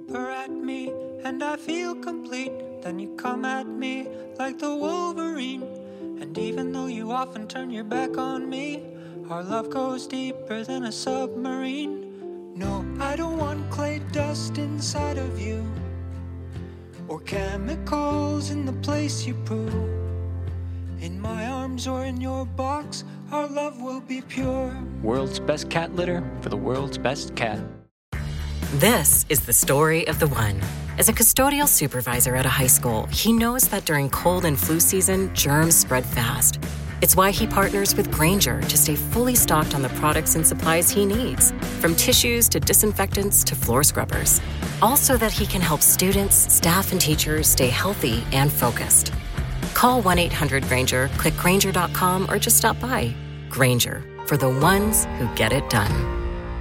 purr at me and I feel complete. Then you come at me like the Wolverine. And even though you often turn your back on me, our love goes deeper than a submarine. No, I don't want clay dust inside of you, or chemicals in the place you poo. In my arms or in your box, our love will be pure. World's best cat litter for the world's best cat. This is the story of the one. As a custodial supervisor at a high school, he knows that during cold and flu season, germs spread fast. It's why he partners with Grainger to stay fully stocked on the products and supplies he needs, from tissues to disinfectants to floor scrubbers. All so that he can help students, staff, and teachers stay healthy and focused. Call 1-800-GRAINGER, click Grainger.com, or just stop by. Grainger, for the ones who get it done.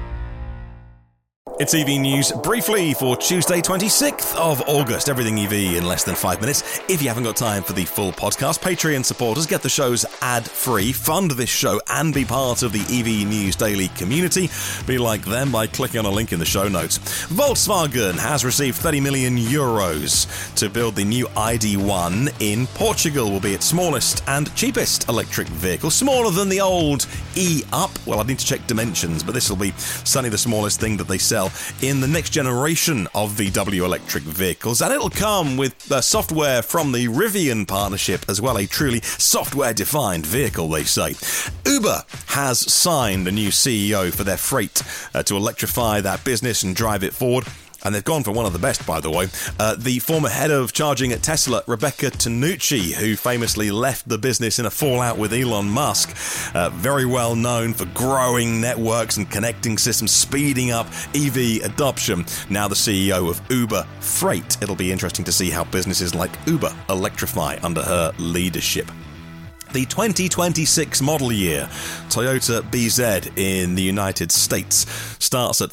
It's EV News briefly for Tuesday, 26th of August. Everything EV in less than 5 minutes. If you haven't got time for the full podcast, Patreon supporters get the shows ad-free, fund this show, and be part of the EV News Daily community. Be like them by clicking on a link in the show notes. Volkswagen has received 30 million euros to build the new ID.1 in Portugal. Will be its smallest and cheapest electric vehicle. Smaller than the old E-Up. Well, I need to check dimensions, but this will be certainly the smallest thing that they sell in the next generation of VW electric vehicles, and it'll come with software from the Rivian partnership as well, a truly software-defined vehicle, they say. Uber has signed a new CEO for their freight to electrify that business and drive it forward. And they've gone for one of the best, by the way. The former head of charging at Tesla, Rebecca Tanucci, who famously left the business in a fallout with Elon Musk. Very well known for growing networks and connecting systems, speeding up EV adoption. Now the CEO of Uber Freight. It'll be interesting to see how businesses like Uber electrify under her leadership. The 2026 model year Toyota BZ in the United States starts at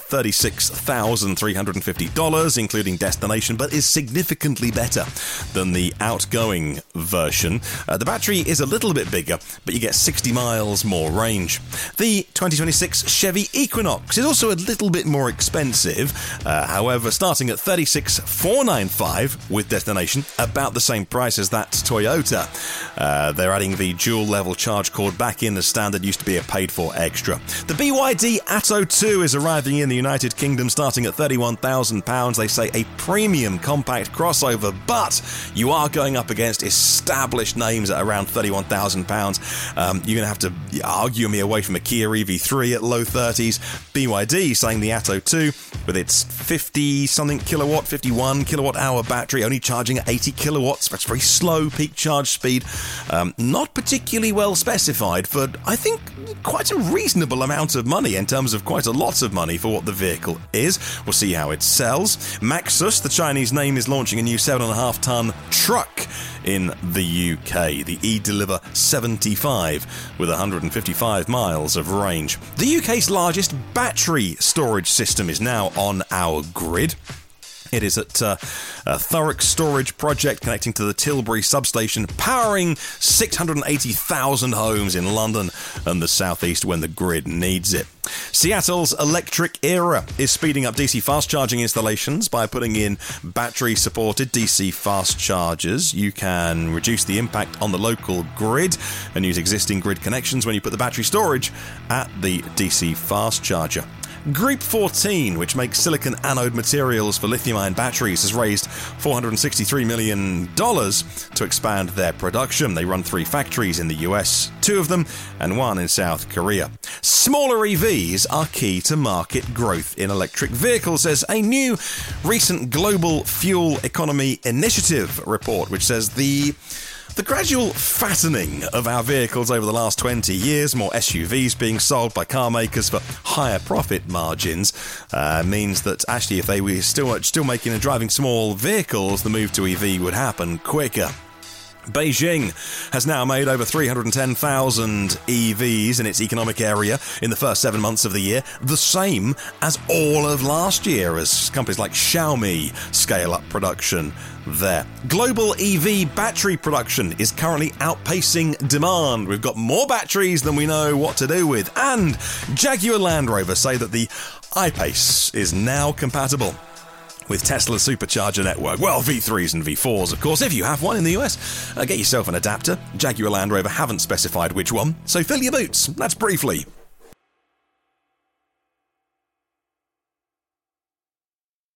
$36,350, including destination, but is significantly better than the outgoing version. The battery is a little bit bigger, but you get 60 miles more range. The 2026 Chevy Equinox is also a little bit more expensive, however, starting at $36,495 with destination, about the same price as that Toyota. They're adding the dual-level charge cord back in as standard, used to be a paid-for extra. The BYD Atto 2 is arriving in the United Kingdom starting at £31,000. They say a premium compact crossover, but you are going up against established names at around £31,000. You're going to have to argue me away from a Kia EV3 at low 30s. BYD saying the Atto 2, with its 50-something kilowatt, 51 kilowatt-hour battery, only charging at 80 kilowatts. That's very slow peak charge speed. Not particularly well specified for, I think, quite a reasonable amount of money in terms of quite a lot of money for what the vehicle is. We'll see how it sells. Maxus, the Chinese name, is launching a new 7.5-ton truck in the UK, the E-Deliver 75, with 155 miles of range. The UK's largest battery storage system is now on our grid. It is at a Thurrock storage project connecting to the Tilbury substation, powering 680,000 homes in London and the southeast when the grid needs it. Seattle's Electric Era is speeding up DC fast charging installations by putting in battery-supported DC fast chargers. You can reduce the impact on the local grid and use existing grid connections when you put the battery storage at the DC fast charger. Group 14, which makes silicon anode materials for lithium-ion batteries, has raised $463 million to expand their production. They run 3 factories in the US, 2 of them, and 1 in South Korea. Smaller EVs are key to market growth in electric vehicles, says a new recent Global Fuel Economy Initiative report, which says the gradual fattening of our vehicles over the last 20 years, more SUVs being sold by car makers for higher profit margins, means that actually if they were still making and driving small vehicles, the move to EV would happen quicker. Beijing has now made over 310,000 EVs in its economic area in the first 7 months of the year, the same as all of last year, as companies like Xiaomi scale up production there. Global EV battery production is currently outpacing demand. We've got more batteries than we know what to do with, and Jaguar Land Rover say that the I-Pace is now compatible with Tesla's supercharger network. Well, V3s and V4s, of course, if you have one in the US. Get yourself an adapter. Jaguar Land Rover haven't specified which one, so fill your boots. That's briefly